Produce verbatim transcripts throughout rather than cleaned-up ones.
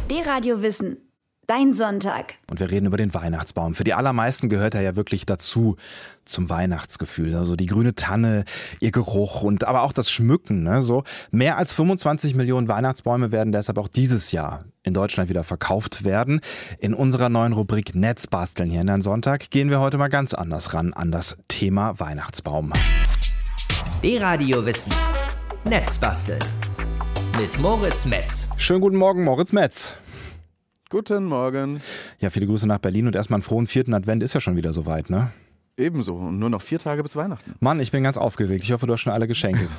D-Radio Wissen. Dein Sonntag. Und wir reden über den Weihnachtsbaum. Für die allermeisten gehört er ja wirklich dazu, zum Weihnachtsgefühl. Also die grüne Tanne, ihr Geruch und aber auch das Schmücken. Ne? So mehr als fünfundzwanzig Millionen Weihnachtsbäume werden deshalb auch dieses Jahr in Deutschland wieder verkauft werden. In unserer neuen Rubrik Netzbasteln hier in Dein Sonntag gehen wir heute mal ganz anders ran an das Thema Weihnachtsbaum. D-Radio Wissen. Netzbasteln. Mit Moritz Metz. Schönen guten Morgen, Moritz Metz. Guten Morgen. Ja, viele Grüße nach Berlin und erstmal einen frohen vierten Advent ist ja schon wieder soweit, ne? Ebenso. Und nur noch vier Tage bis Weihnachten. Mann, ich bin ganz aufgeregt. Ich hoffe, du hast schon alle Geschenke.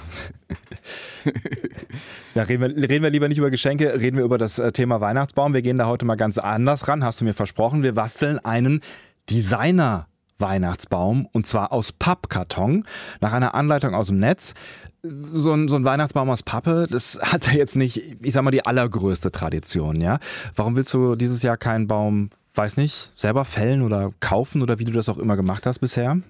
Ja, reden wir, reden wir lieber nicht über Geschenke, reden wir über das Thema Weihnachtsbaum. Wir gehen da heute mal ganz anders ran, hast du mir versprochen. Wir basteln einen Designer Weihnachtsbaum und zwar aus Pappkarton, nach einer Anleitung aus dem Netz. So ein, so ein Weihnachtsbaum aus Pappe, das hat ja jetzt nicht, ich sag mal, die allergrößte Tradition, ja. Warum willst du dieses Jahr keinen Baum, weiß nicht, selber fällen oder kaufen oder wie du das auch immer gemacht hast bisher?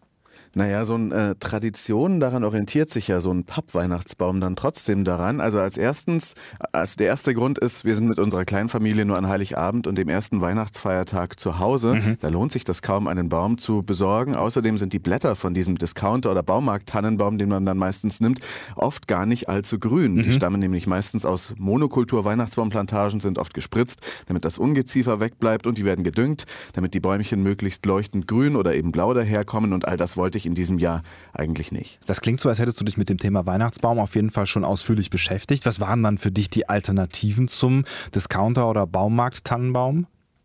Naja, so eine äh, Tradition, daran orientiert sich ja so ein Pappweihnachtsbaum dann trotzdem daran. Also als erstens, als der erste Grund ist, wir sind mit unserer Kleinfamilie nur an Heiligabend und dem ersten Weihnachtsfeiertag zu Hause. Mhm. Da lohnt sich das kaum, einen Baum zu besorgen. Außerdem sind die Blätter von diesem Discounter- oder Baumarkt-Tannenbaum, den man dann meistens nimmt, oft gar nicht allzu grün. Mhm. Die stammen nämlich meistens aus Monokultur-Weihnachtsbaumplantagen, sind oft gespritzt, damit das Ungeziefer wegbleibt, und die werden gedüngt, damit die Bäumchen möglichst leuchtend grün oder eben blau daherkommen, und all das wollte ich in diesem Jahr eigentlich nicht. Das klingt so, als hättest du dich mit dem Thema Weihnachtsbaum auf jeden Fall schon ausführlich beschäftigt. Was waren dann für dich die Alternativen zum Discounter- oder Baumarkt-Tannenbaum?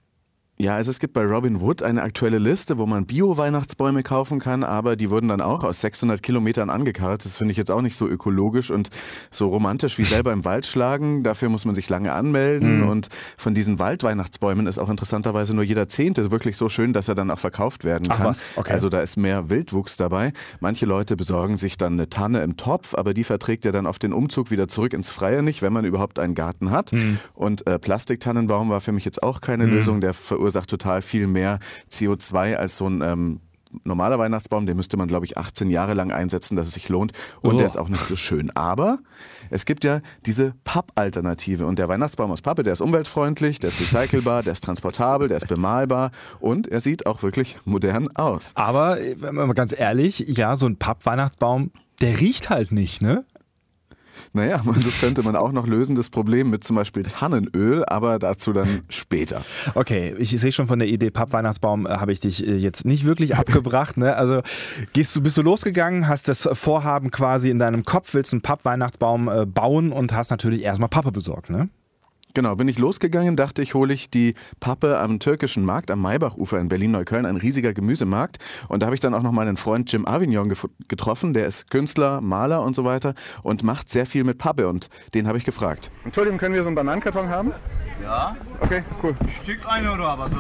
Ja, also es gibt bei Robinwood eine aktuelle Liste, wo man Bio-Weihnachtsbäume kaufen kann, aber die wurden dann auch aus sechshundert Kilometern angekarrt. Das finde ich jetzt auch nicht so ökologisch und so romantisch wie selber im Wald schlagen. Dafür muss man sich lange anmelden, mhm. und von diesen Waldweihnachtsbäumen ist auch interessanterweise nur jeder Zehnte wirklich so schön, dass er dann auch verkauft werden kann. Ach was? Okay. Also da ist mehr Wildwuchs dabei. Manche Leute besorgen sich dann eine Tanne im Topf, aber die verträgt ja dann auf den Umzug wieder zurück ins Freie nicht, wenn man überhaupt einen Garten hat. Mhm. Und äh, Plastiktannenbaum war für mich jetzt auch keine mhm. Lösung, der verursacht total viel mehr C O zwei als so ein ähm, normaler Weihnachtsbaum. Den müsste man, glaube ich, achtzehn Jahre lang einsetzen, dass es sich lohnt. Und oh. der ist auch nicht so schön. Aber es gibt ja diese Pappalternative. Und der Weihnachtsbaum aus Pappe, der ist umweltfreundlich, der ist recycelbar, der ist transportabel, der ist bemalbar und er sieht auch wirklich modern aus. Aber, wenn man mal ganz ehrlich, ja, so ein Pappweihnachtsbaum, der riecht halt nicht, ne? Naja, das könnte man auch noch lösen, das Problem mit zum Beispiel Tannenöl, aber dazu dann später. Okay, ich sehe schon, von der Idee Pappweihnachtsbaum äh, habe ich dich äh, jetzt nicht wirklich abgebracht. Ne? Also gehst du, bist du losgegangen, hast das Vorhaben quasi in deinem Kopf, willst einen Pappweihnachtsbaum äh, bauen und hast natürlich erstmal Pappe besorgt, ne? Genau, bin ich losgegangen, dachte ich, hole ich die Pappe am türkischen Markt am Maybachufer in Berlin-Neukölln, ein riesiger Gemüsemarkt. Und da habe ich dann auch noch meinen Freund Jim Avignon gef- getroffen, der ist Künstler, Maler und so weiter und macht sehr viel mit Pappe, und den habe ich gefragt. Entschuldigung, können wir so einen Bananenkarton haben? Ja. Okay, cool. Stück eine oder aber so.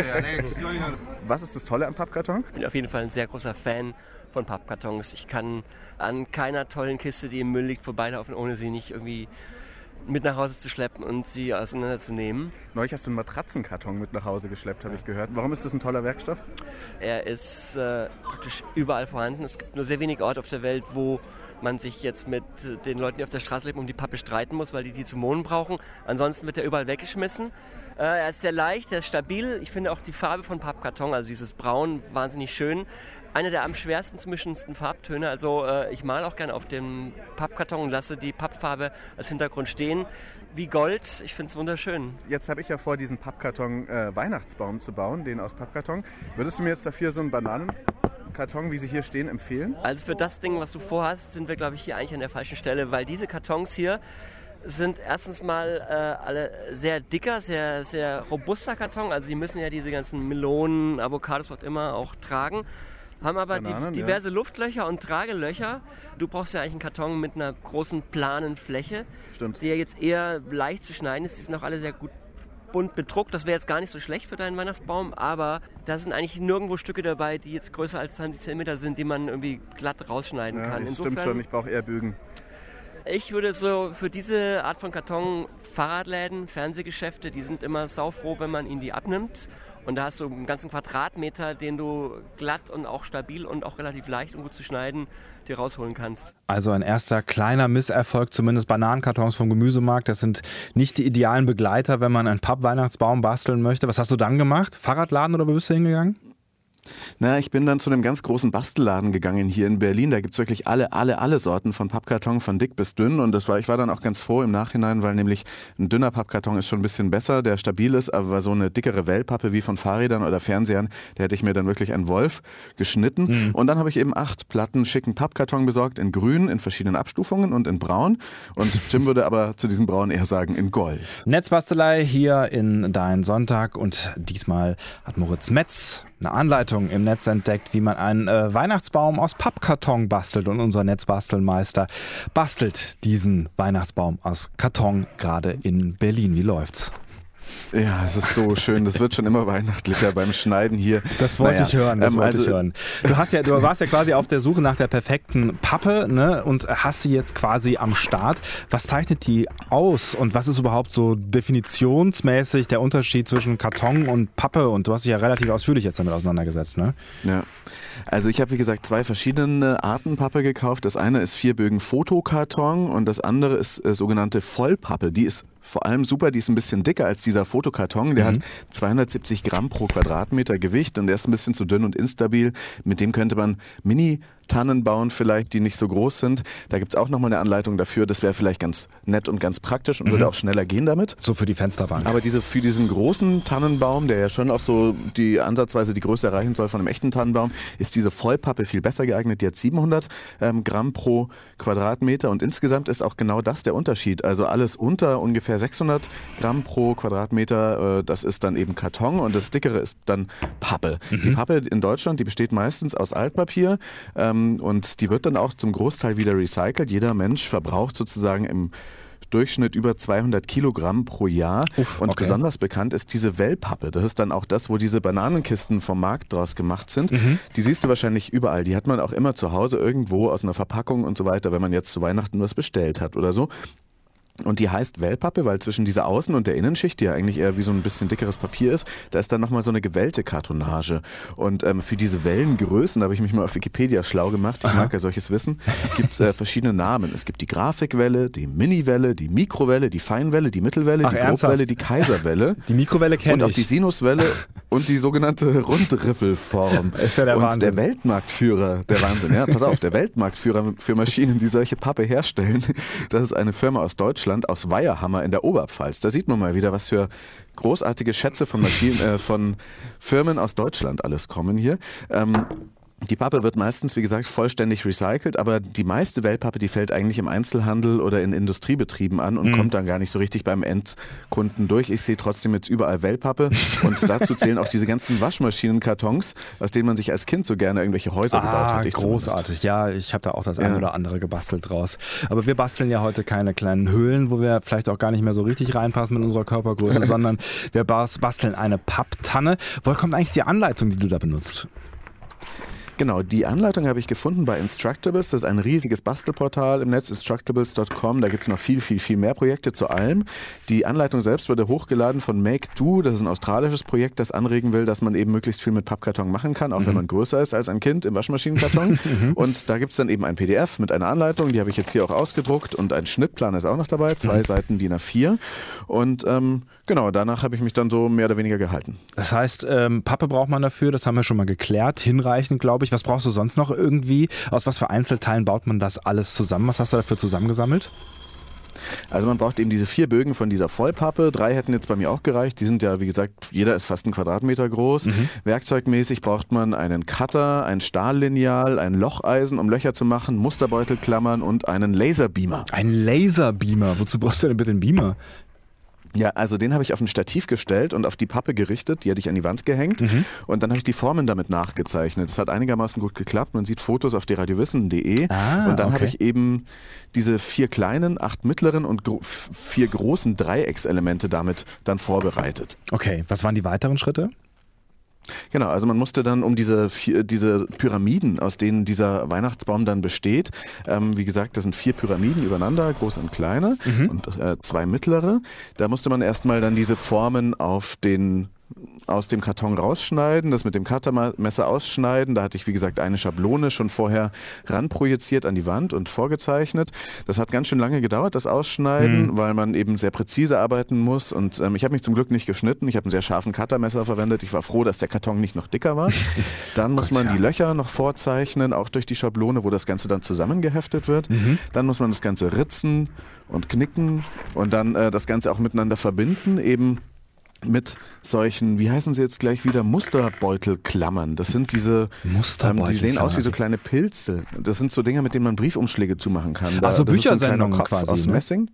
Was ist das Tolle am Pappkarton? Ich bin auf jeden Fall ein sehr großer Fan von Pappkartons. Ich kann an keiner tollen Kiste, die im Müll liegt, vorbeilaufen, ohne sie nicht irgendwie mit nach Hause zu schleppen und sie auseinanderzunehmen. Neulich hast du einen Matratzenkarton mit nach Hause geschleppt, habe ich gehört. Warum ist das ein toller Werkstoff? Er ist äh, praktisch überall vorhanden. Es gibt nur sehr wenige Orte auf der Welt, wo man sich jetzt mit den Leuten, die auf der Straße leben, um die Pappe streiten muss, weil die die zum Wohnen brauchen. Ansonsten wird er überall weggeschmissen. Äh, er ist sehr leicht, er ist stabil. Ich finde auch die Farbe von Pappkarton, also dieses Braun, wahnsinnig schön. Einer der am schwersten zu mischendsten Farbtöne. Also äh, ich male auch gerne auf dem Pappkarton und lasse die Pappfarbe als Hintergrund stehen. Wie Gold. Ich finde es wunderschön. Jetzt habe ich ja vor, diesen Pappkarton äh, Weihnachtsbaum zu bauen, den aus Pappkarton. Würdest du mir jetzt dafür so einen Bananenkarton, wie sie hier stehen, empfehlen? Also für das Ding, was du vorhast, sind wir, glaube ich, hier eigentlich an der falschen Stelle, weil diese Kartons hier sind erstens mal äh, alle sehr dicker, sehr, sehr robuster Karton. Also die müssen ja diese ganzen Melonen, Avocados, was immer auch tragen. Haben aber Bananen, die, diverse ja. Luftlöcher und Tragelöcher. Du brauchst ja eigentlich einen Karton mit einer großen, planen Fläche, Stimmt. die ja jetzt eher leicht zu schneiden ist. Die sind auch alle sehr gut bunt bedruckt. Das wäre jetzt gar nicht so schlecht für deinen Weihnachtsbaum, aber da sind eigentlich nirgendwo Stücke dabei, die jetzt größer als zwanzig Zentimeter sind, die man irgendwie glatt rausschneiden ja, kann. Das Insofern, stimmt schon, ich brauche eher Bögen. Ich würde so für diese Art von Karton Fahrradläden, Fernsehgeschäfte, die sind immer saufroh, wenn man ihnen die abnimmt. Und da hast du einen ganzen Quadratmeter, den du glatt und auch stabil und auch relativ leicht und gut zu schneiden dir rausholen kannst. Also ein erster kleiner Misserfolg, zumindest Bananenkartons vom Gemüsemarkt. Das sind nicht die idealen Begleiter, wenn man einen Papp-Weihnachtsbaum basteln möchte. Was hast du dann gemacht? Fahrradladen oder wo bist du hingegangen? Na, ich bin dann zu einem ganz großen Bastelladen gegangen hier in Berlin. Da gibt's wirklich alle, alle, alle Sorten von Pappkarton, von dick bis dünn. Und das war, ich war dann auch ganz froh im Nachhinein, weil nämlich ein dünner Pappkarton ist schon ein bisschen besser, der stabil ist, aber so eine dickere Wellpappe wie von Fahrrädern oder Fernsehern, da hätte ich mir dann wirklich einen Wolf geschnitten. Mhm. Und dann habe ich eben acht Platten schicken Pappkarton besorgt, in grün, in verschiedenen Abstufungen und in braun. Und Jim würde aber zu diesem braun eher sagen, in Gold. Netzbastelei hier in Dein Sonntag und diesmal hat Moritz Metz eine Anleitung im Netz entdeckt, wie man einen äh, Weihnachtsbaum aus Pappkarton bastelt. Und unser Netzbastelmeister bastelt diesen Weihnachtsbaum aus Karton gerade in Berlin. Wie läuft's? Ja, es ist so schön. Das wird schon immer weihnachtlicher beim Schneiden hier. Das wollte naja, ich hören. Das ähm, wollte also, ich hören. Du hast ja, du warst ja quasi auf der Suche nach der perfekten Pappe, ne? Und hast sie jetzt quasi am Start. Was zeichnet die aus? Und was ist überhaupt so definitionsmäßig der Unterschied zwischen Karton und Pappe? Und du hast dich ja relativ ausführlich jetzt damit auseinandergesetzt, ne? Ja. Also ich habe, wie gesagt, zwei verschiedene Arten Pappe gekauft. Das eine ist vierbögen Fotokarton und das andere ist äh, sogenannte Vollpappe. Die ist vor allem super, die ist ein bisschen dicker als dieser Fotokarton. Der mhm. hat zweihundertsiebzig Gramm pro Quadratmeter Gewicht und der ist ein bisschen zu dünn und instabil. Mit dem könnte man Mini Tannen bauen vielleicht, die nicht so groß sind. Da gibt es auch nochmal eine Anleitung dafür. Das wäre vielleicht ganz nett und ganz praktisch und mhm. würde auch schneller gehen damit. So für die Fensterbank. Aber diese, für diesen großen Tannenbaum, der ja schon auch so die ansatzweise die Größe erreichen soll von einem echten Tannenbaum, ist diese Vollpappe viel besser geeignet. Die hat siebenhundert ähm, Gramm pro Quadratmeter und insgesamt ist auch genau das der Unterschied. Also alles unter ungefähr sechshundert Gramm pro Quadratmeter, äh, das ist dann eben Karton und das dickere ist dann Pappe. Mhm. Die Pappe in Deutschland, die besteht meistens aus Altpapier, ähm, und die wird dann auch zum Großteil wieder recycelt. Jeder Mensch verbraucht sozusagen im Durchschnitt über zweihundert Kilogramm pro Jahr. Uff, und okay. besonders bekannt ist diese Wellpappe. Das ist dann auch das, wo diese Bananenkisten vom Markt draus gemacht sind. Mhm. Die siehst du wahrscheinlich überall. Die hat man auch immer zu Hause irgendwo aus einer Verpackung und so weiter, wenn man jetzt zu Weihnachten was bestellt hat oder so. Und die heißt Wellpappe, weil zwischen dieser Außen- und der Innenschicht, die ja eigentlich eher wie so ein bisschen dickeres Papier ist, da ist dann nochmal so eine gewellte Kartonage. Und ähm, für diese Wellengrößen, da habe ich mich mal auf Wikipedia schlau gemacht, ich Aha. mag ja solches Wissen, gibt es äh, verschiedene Namen. Es gibt die Grafikwelle, die Miniwelle, die Mikrowelle, die Feinwelle, die Mittelwelle, Ach, die Grobwelle, die Kaiserwelle. Die Mikrowelle kenne ich. Und auch die Sinuswelle und die sogenannte Rundriffelform. Ist ja der und Wahnsinn. der Weltmarktführer, der Wahnsinn, ja, pass auf, der Weltmarktführer für Maschinen, die solche Pappe herstellen, das ist eine Firma aus Deutschland, aus Weiherhammer in der Oberpfalz. Da sieht man mal wieder, was für großartige Schätze von Maschinen, äh, von Firmen aus Deutschland alles kommen hier. Ähm, Die Pappe wird meistens, wie gesagt, vollständig recycelt, aber die meiste Wellpappe, die fällt eigentlich im Einzelhandel oder in Industriebetrieben an und mhm. kommt dann gar nicht so richtig beim Endkunden durch. Ich sehe trotzdem jetzt überall Wellpappe und dazu zählen auch diese ganzen Waschmaschinenkartons, aus denen man sich als Kind so gerne irgendwelche Häuser ah, gebaut hat. Ich großartig. Zumindest. Ja, ich habe da auch das ja. eine oder andere gebastelt draus. Aber wir basteln ja heute keine kleinen Höhlen, wo wir vielleicht auch gar nicht mehr so richtig reinpassen mit unserer Körpergröße, sondern wir basteln eine Papptanne. Woher kommt eigentlich die Anleitung, die du da benutzt? Genau, die Anleitung habe ich gefunden bei Instructables. Das ist ein riesiges Bastelportal im Netz, instructables Punkt com. Da gibt es noch viel, viel, viel mehr Projekte zu allem. Die Anleitung selbst wurde hochgeladen von Make Do. Das ist ein australisches Projekt, das anregen will, dass man eben möglichst viel mit Pappkarton machen kann, auch mhm. wenn man größer ist als ein Kind im Waschmaschinenkarton. Und da gibt es dann eben ein P D F mit einer Anleitung, die habe ich jetzt hier auch ausgedruckt und ein Schnittplan ist auch noch dabei, zwei mhm. Seiten D I N A vier. Und ähm, genau, danach habe ich mich dann so mehr oder weniger gehalten. Das heißt, ähm, Pappe braucht man dafür, das haben wir schon mal geklärt, hinreichend, glaube ich. Was brauchst du sonst noch irgendwie? Aus was für Einzelteilen baut man das alles zusammen? Was hast du dafür zusammengesammelt? Also man braucht eben diese vier Bögen von dieser Vollpappe. Drei hätten jetzt bei mir auch gereicht. Die sind ja, wie gesagt, jeder ist fast ein Quadratmeter groß. Mhm. Werkzeugmäßig braucht man einen Cutter, ein Stahllineal, ein Locheisen, um Löcher zu machen, Musterbeutelklammern und einen Laserbeamer. Ein Laserbeamer? Wozu brauchst du denn bitte einen Beamer? Ja, also den habe ich auf ein Stativ gestellt und auf die Pappe gerichtet, die hatte ich an die Wand gehängt mhm. und dann habe ich die Formen damit nachgezeichnet. Das hat einigermaßen gut geklappt, man sieht Fotos auf deradio-wissen punkt de ah, und dann okay. habe ich eben diese vier kleinen, acht mittleren und gro- vier großen Dreieckselemente damit dann vorbereitet. Okay, was waren die weiteren Schritte? Genau, also man musste dann um diese vier, diese Pyramiden, aus denen dieser Weihnachtsbaum dann besteht, ähm, wie gesagt, das sind vier Pyramiden übereinander, große und kleine mhm. und äh, zwei mittlere. Da musste man erstmal dann diese Formen auf den aus dem Karton rausschneiden, das mit dem Cuttermesser ausschneiden. Da hatte ich, wie gesagt, eine Schablone schon vorher ranprojiziert an die Wand und vorgezeichnet. Das hat ganz schön lange gedauert, das Ausschneiden, mhm. weil man eben sehr präzise arbeiten muss. Und ähm, ich habe mich zum Glück nicht geschnitten. Ich habe einen sehr scharfen Cuttermesser verwendet. Ich war froh, dass der Karton nicht noch dicker war. Dann muss man die Löcher noch vorzeichnen, auch durch die Schablone, wo das Ganze dann zusammengeheftet wird. Mhm. Dann muss man das Ganze ritzen und knicken und dann äh, das Ganze auch miteinander verbinden, eben mit solchen, wie heißen sie jetzt gleich wieder, Musterbeutelklammern. Das sind diese, ähm, die sehen aus wie so kleine Pilze. Das sind so Dinger, mit denen man Briefumschläge zumachen kann. Da, Ach so, das ist so ein kleiner Büchersendungen Kopf quasi, aus ne? Messing.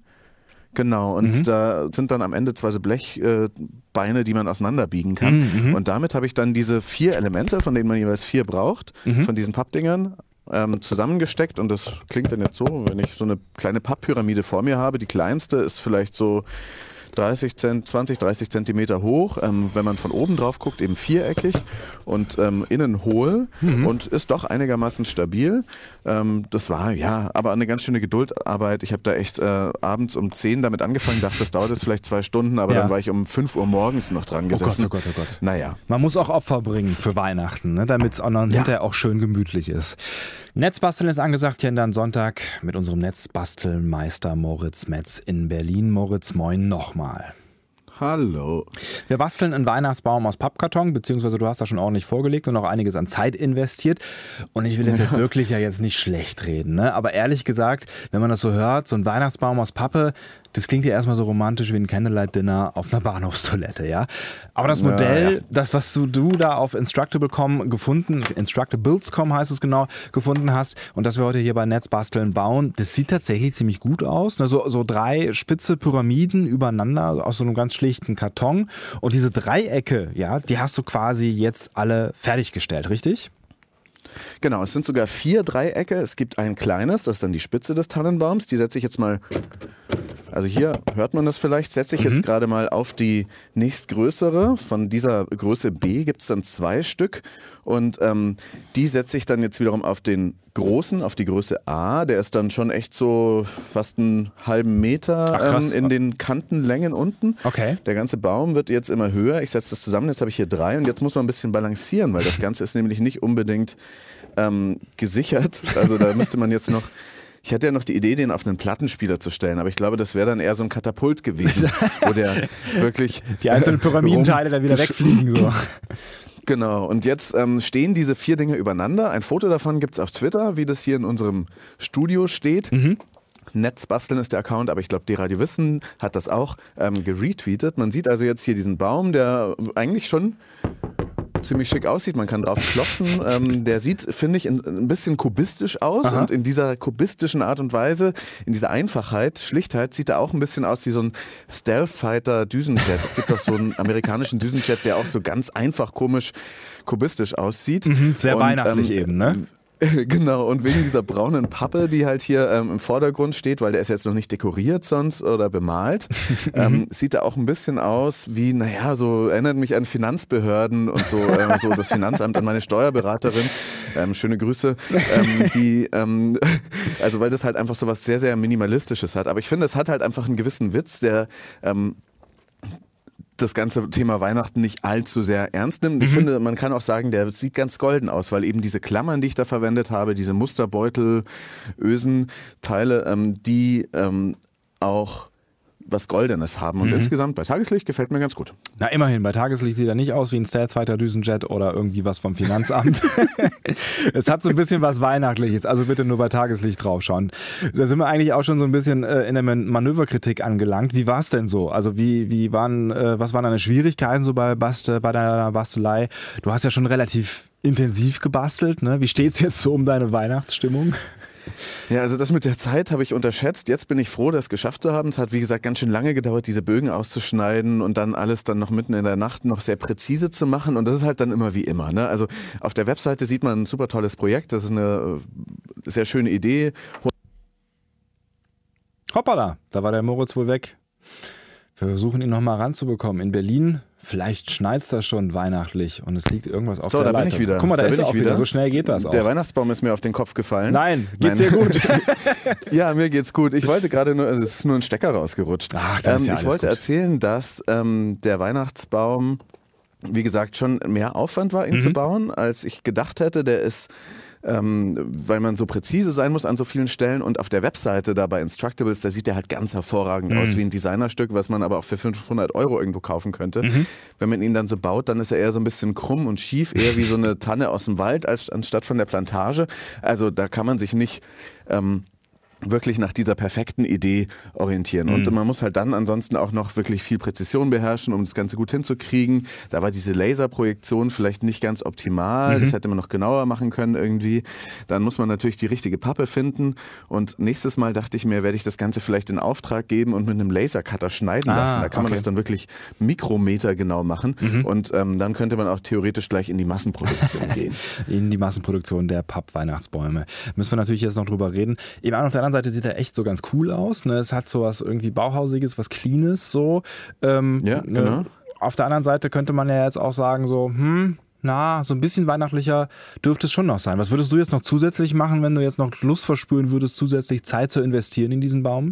Genau, und Mhm. da sind dann am Ende zwei so Blechbeine, äh, die man auseinanderbiegen kann. Mhm. Und damit habe ich dann diese vier Elemente, von denen man jeweils vier braucht, Mhm. von diesen Pappdingern, ähm, zusammengesteckt. Und das klingt dann jetzt so, wenn ich so eine kleine Papppyramide vor mir habe. Die kleinste ist vielleicht so dreißig, zwanzig, dreißig Zentimeter hoch, ähm, wenn man von oben drauf guckt, eben viereckig und ähm, innen hohl mhm. und ist doch einigermaßen stabil. Ähm, das war ja, aber eine ganz schöne Geduldarbeit. Ich habe da echt äh, abends um zehn damit angefangen, dachte, das dauert jetzt vielleicht zwei Stunden, aber ja. dann war ich um fünf Uhr morgens noch dran gesessen. Oh Gott, oh Gott, oh Gott. Naja. Man muss auch Opfer bringen für Weihnachten, ne, damit es dann ja. hinterher auch schön gemütlich ist. Netzbasteln ist angesagt hier in dann Sonntag mit unserem Netzbastelmeister Moritz Metz in Berlin. Moritz, moin nochmal. Hallo. Wir basteln einen Weihnachtsbaum aus Pappkarton, beziehungsweise du hast da schon ordentlich vorgelegt und auch einiges an Zeit investiert. Und ich will das jetzt wirklich ja jetzt nicht schlecht reden, ne? Aber ehrlich gesagt, wenn man das so hört, so ein Weihnachtsbaum aus Pappe, das klingt ja erstmal so romantisch wie ein Candlelight-Dinner auf einer Bahnhofstoilette, ja? Aber das Modell, ja, ja. das, was du, du da auf Instructable Punkt com gefunden, Instructables Punkt com heißt es genau, gefunden hast und das wir heute hier bei Netzbasteln bauen, das sieht tatsächlich ziemlich gut aus. Ne? So, so drei spitze Pyramiden übereinander aus so einem ganz schlichten Karton. Und diese Dreiecke, ja, die hast du quasi jetzt alle fertiggestellt, richtig? Genau, es sind sogar vier Dreiecke. Es gibt ein kleines, das ist dann die Spitze des Tannenbaums. Die setze ich jetzt mal, also hier hört man das vielleicht, setze ich mhm. jetzt gerade mal auf die nächstgrößere. Von dieser Größe B gibt es dann zwei Stück. Und ähm, die setze ich dann jetzt wiederum auf den großen, auf die Größe A. Der ist dann schon echt so fast einen halben Meter Ach, ähm, in den Kantenlängen unten. Okay. Der ganze Baum wird jetzt immer höher. Ich setze das zusammen, jetzt habe ich hier drei und jetzt muss man ein bisschen balancieren, weil das Ganze ist nämlich nicht unbedingt ähm, gesichert. Also da müsste man jetzt noch... Ich hatte ja noch die Idee, den auf einen Plattenspieler zu stellen, aber ich glaube, das wäre dann eher so ein Katapult gewesen, wo der wirklich... Die einzelnen Pyramidenteile dann wieder wegfliegen. So. Genau, und jetzt ähm, stehen diese vier Dinge übereinander. Ein Foto davon gibt es auf Twitter, wie das hier in unserem Studio steht. Mhm. Netzbasteln ist der Account, aber ich glaube, D-Radio Wissen hat das auch ähm, geretweetet. Man sieht also jetzt hier diesen Baum, der eigentlich schon ziemlich schick aussieht. Man kann drauf klopfen. Ähm, der sieht, finde ich, ein bisschen kubistisch aus. Aha. Und in dieser kubistischen Art und Weise, in dieser Einfachheit, Schlichtheit, sieht er auch ein bisschen aus wie so ein Stealth-Fighter-Düsenjet. Es gibt auch so einen amerikanischen Düsenjet, der auch so ganz einfach, komisch, kubistisch aussieht. Mhm, sehr und, weihnachtlich ähm, eben, ne? Genau, und wegen dieser braunen Pappe, die halt hier ähm, im Vordergrund steht, weil der ist jetzt noch nicht dekoriert sonst oder bemalt, ähm, sieht er auch ein bisschen aus wie, naja, so erinnert mich an Finanzbehörden und so, äh, so das Finanzamt, an meine Steuerberaterin, ähm, schöne Grüße, ähm, die, ähm, also weil das halt einfach so was sehr, sehr Minimalistisches hat. Aber ich finde, es hat halt einfach einen gewissen Witz, der ähm, das ganze Thema Weihnachten nicht allzu sehr ernst nimmt. Ich mhm. finde, man kann auch sagen, der sieht ganz golden aus, weil eben diese Klammern, die ich da verwendet habe, diese Musterbeutel, Ösen-Teile, ähm, die ähm, auch was Goldenes haben. Und mhm. insgesamt bei Tageslicht gefällt mir ganz gut. Na immerhin, bei Tageslicht sieht er nicht aus wie ein Stealth-Fighter-Düsenjet oder irgendwie was vom Finanzamt. Es hat so ein bisschen was Weihnachtliches, also bitte nur bei Tageslicht draufschauen. Da sind wir eigentlich auch schon so ein bisschen äh, in der Manöverkritik angelangt. Wie war es denn so? Also wie, wie waren, äh, was waren deine Schwierigkeiten so bei, Bast bei deiner Bastelei? Du hast ja schon relativ intensiv gebastelt, ne? Wie steht es jetzt so um deine Weihnachtsstimmung? Ja, also das mit der Zeit habe ich unterschätzt. Jetzt bin ich froh, das geschafft zu haben. Es hat, wie gesagt, ganz schön lange gedauert, diese Bögen auszuschneiden und dann alles dann noch mitten in der Nacht noch sehr präzise zu machen. Und das ist halt dann immer wie immer, ne? Also auf der Webseite sieht man ein super tolles Projekt. Das ist eine sehr schöne Idee. Hoppala, da war der Moritz wohl weg. Wir versuchen ihn nochmal ranzubekommen. In Berlin, vielleicht schneit es da schon weihnachtlich und es liegt irgendwas auf so, der da Leitung. bin ich wieder. Guck mal, da, da ist bin er auch ich wieder. wieder. So schnell geht das auch. Der Weihnachtsbaum ist mir auf den Kopf gefallen. Nein, geht's dir gut? Ja, mir geht's gut. Ich wollte gerade nur, es ist nur ein Stecker rausgerutscht. Ach, das ist ja ähm, ich wollte gut. erzählen, dass ähm, der Weihnachtsbaum wie gesagt, schon mehr Aufwand war, ihn Mhm. zu bauen, als ich gedacht hätte. Der ist, ähm, weil man so präzise sein muss an so vielen Stellen, und auf der Webseite da bei Instructables, da sieht der halt ganz hervorragend Mhm. aus, wie ein Designerstück, was man aber auch für fünfhundert Euro irgendwo kaufen könnte. Mhm. Wenn man ihn dann so baut, dann ist er eher so ein bisschen krumm und schief, eher wie so eine Tanne aus dem Wald, als, anstatt von der Plantage. Also da kann man sich nicht... Ähm, wirklich nach dieser perfekten Idee orientieren. Und Mhm. man muss halt dann ansonsten auch noch wirklich viel Präzision beherrschen, um das Ganze gut hinzukriegen. Da war diese Laserprojektion vielleicht nicht ganz optimal. Mhm. Das hätte man noch genauer machen können irgendwie. Dann muss man natürlich die richtige Pappe finden. Und nächstes Mal dachte ich mir, werde ich das Ganze vielleicht in Auftrag geben und mit einem Lasercutter schneiden Ah, lassen. Da kann man okay. das dann wirklich Mikrometer genau machen. Mhm. Und ähm, dann könnte man auch theoretisch gleich in die Massenproduktion gehen. In die Massenproduktion der Papp-Weihnachtsbäume. Müssen wir natürlich jetzt noch drüber reden. Eben auf der anderen Seite sieht er echt so ganz cool aus. Ne? Es hat so was irgendwie Bauhausiges, was Cleanes so. Ähm, Ja, ne? genau. Auf der anderen Seite könnte man ja jetzt auch sagen so, hm, na, so ein bisschen weihnachtlicher dürfte es schon noch sein. Was würdest du jetzt noch zusätzlich machen, wenn du jetzt noch Lust verspüren würdest, zusätzlich Zeit zu investieren in diesen Baum?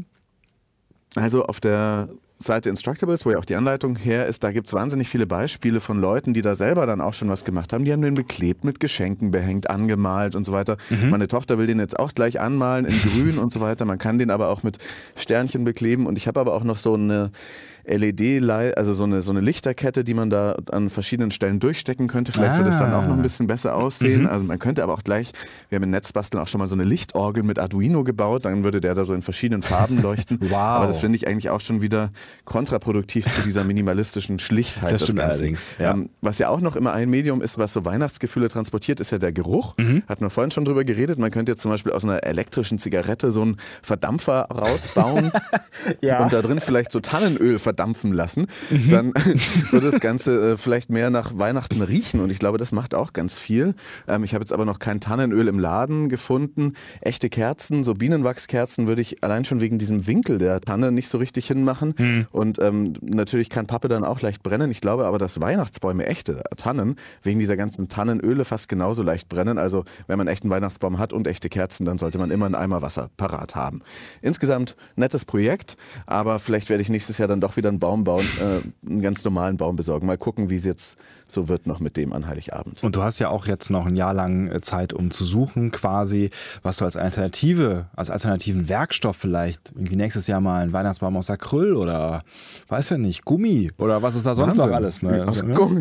Also auf der Seite Instructables, wo ja auch die Anleitung her ist, da gibt es wahnsinnig viele Beispiele von Leuten, die da selber dann auch schon was gemacht haben. Die haben den beklebt, mit Geschenken behängt, angemalt und so weiter. Mhm. Meine Tochter will den jetzt auch gleich anmalen in grün und so weiter. Man kann den aber auch mit Sternchen bekleben. Und ich habe aber auch noch so eine L E D, also so eine, so eine Lichterkette, die man da an verschiedenen Stellen durchstecken könnte. Vielleicht Ah. wird es dann auch noch ein bisschen besser aussehen. Mhm. Also man könnte aber auch gleich, wir haben in Netzbasteln auch schon mal so eine Lichtorgel mit Arduino gebaut, dann würde der da so in verschiedenen Farben leuchten. Wow. Aber das finde ich eigentlich auch schon wieder kontraproduktiv zu dieser minimalistischen Schlichtheit Das des stimmt Ganzen. allerdings, ja. Ähm, was ja auch noch immer ein Medium ist, was so Weihnachtsgefühle transportiert, ist ja der Geruch. Mhm. Hatten wir vorhin schon drüber geredet. Man könnte jetzt zum Beispiel aus einer elektrischen Zigarette so einen Verdampfer rausbauen Ja. und da drin vielleicht so Tannenöl verdampfen lassen. Mhm. Dann würde das Ganze äh, vielleicht mehr nach Weihnachten riechen, und ich glaube, das macht auch ganz viel. Ähm, ich habe jetzt aber noch kein Tannenöl im Laden gefunden. Echte Kerzen, so Bienenwachskerzen, würde ich allein schon wegen diesem Winkel der Tanne nicht so richtig hinmachen. Mhm. Und ähm, natürlich kann Pappe dann auch leicht brennen. Ich glaube aber, dass Weihnachtsbäume, echte Tannen, wegen dieser ganzen Tannenöle fast genauso leicht brennen. Also wenn man einen echten Weihnachtsbaum hat und echte Kerzen, dann sollte man immer einen Eimer Wasser parat haben. Insgesamt nettes Projekt, aber vielleicht werde ich nächstes Jahr dann doch wieder einen Baum bauen, äh, einen ganz normalen Baum besorgen. Mal gucken, wie es jetzt so wird noch mit dem an Heiligabend. Und du hast ja auch jetzt noch ein Jahr lang äh, Zeit, um zu suchen, quasi, was du als Alternative, als alternativen Werkstoff vielleicht, irgendwie nächstes Jahr mal einen Weihnachtsbaum aus Acryl oder, weiß ja nicht, Gummi oder was ist da sonst Wahnsinn. noch alles. Ne? Aus Ne? Gummi.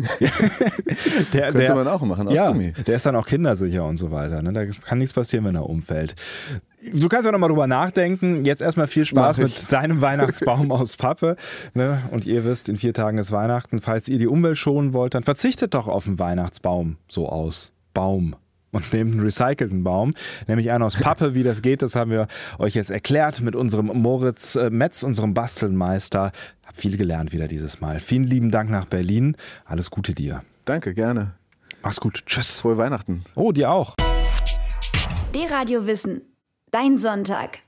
Der, Könnte der, man auch machen, aus ja, Gummi. der ist dann auch kindersicher und so weiter. Ne? Da kann nichts passieren, wenn er umfällt. Du kannst ja nochmal drüber nachdenken. Jetzt erstmal viel Spaß Mach mit ich. deinem Weihnachtsbaum aus Pappe. Ne? Und ihr wisst, in vier Tagen ist Weihnachten. Falls ihr die Umwelt schonen wollt, dann verzichtet doch auf einen Weihnachtsbaum so aus Baum. Und nehmt einen recycelten Baum, nämlich einen aus Pappe. Wie das geht, das haben wir euch jetzt erklärt mit unserem Moritz Metz, unserem Bastelmeister. Hab viel gelernt wieder dieses Mal. Vielen lieben Dank nach Berlin. Alles Gute dir. Danke, gerne. Mach's gut. Tschüss. Frohe Weihnachten. Oh, dir auch. D-Radio Wissen. Dein Sonntag.